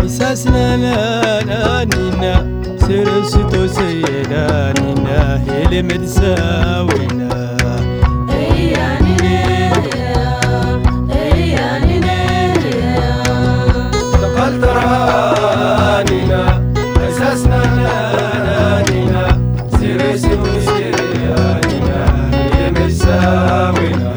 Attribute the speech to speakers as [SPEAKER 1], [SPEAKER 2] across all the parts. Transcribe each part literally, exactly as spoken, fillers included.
[SPEAKER 1] إساسنا لا نينا سرستو سيدانينا هيل متساوينا دخلت رانينا إساسنا لا نينا سرستو سيدانينا هيل متساوينا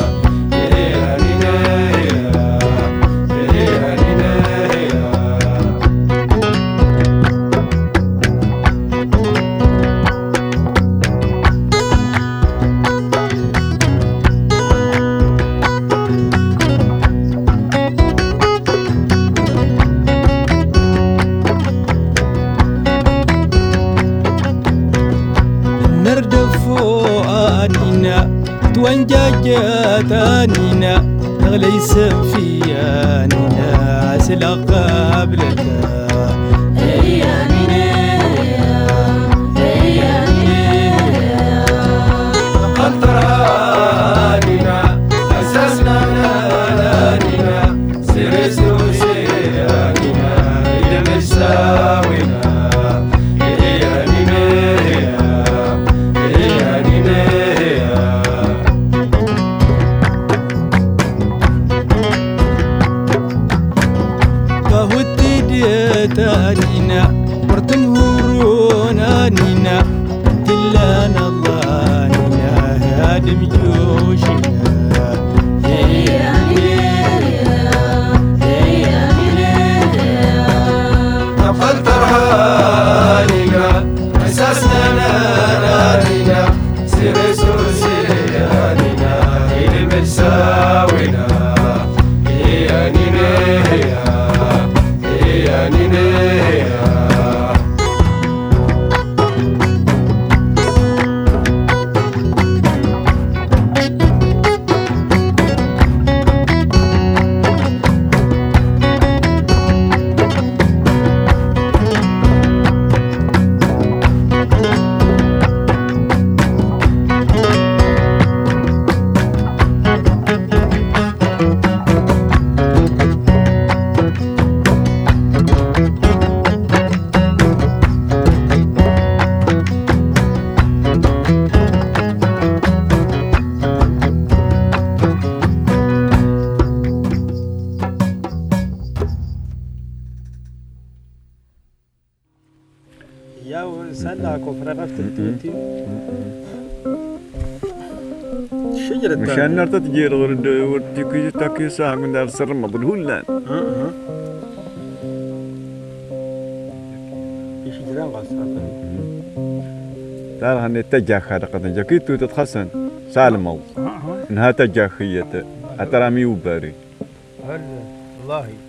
[SPEAKER 1] نردفو آنينا توانجاجاتانينا تغلي سفيانينا سلا قبلك دخلت رانينا أساسنا نانينا سرسو سيانينا إلى مساوينا تانينا ورتم هرونا نينا دلانا الله نينا هادم جوشنا دخلت رهانينا أساسنا نانينا سرسو سيانينا إلى مساوينا
[SPEAKER 2] يا سلاكو فرغت التوتي شجرة
[SPEAKER 3] مشان نرت تجير ورد ورد كي تاكي ساعة من دار سر مضلول لان
[SPEAKER 2] اها في شجرة غصة
[SPEAKER 3] ترى هني تجاه خارقة جاكيتو تتخسن سالم الله انها تجاه خيته أترامي وباري
[SPEAKER 2] والله